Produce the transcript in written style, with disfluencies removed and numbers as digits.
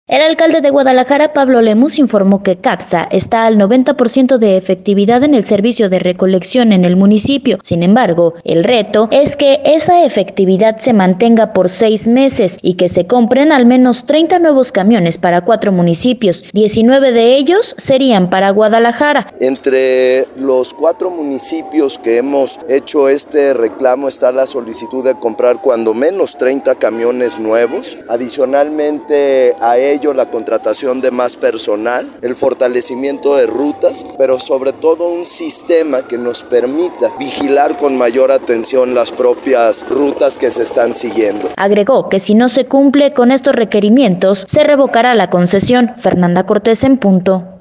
El alcalde de Guadalajara, Pablo Lemus, informó que CAPSA está al 90% de efectividad en el servicio de recolección en el municipio. Sin embargo, el reto es que esa efectividad se mantenga por 6 meses y que se compren al menos 30 nuevos camiones para 4 municipios. 19 de ellos serían para Guadalajara. Entre los 4 municipios que hemos hecho este reclamo está la solicitud de comprar cuando menos 30 camiones nuevos. Adicionalmente a ello, la contratación de más personal, el fortalecimiento de rutas, pero sobre todo un sistema que nos permita vigilar con mayor atención las propias rutas que se están siguiendo. Agregó que si no se cumple con estos requerimientos, se revocará la concesión. Fernanda Cortés en punto.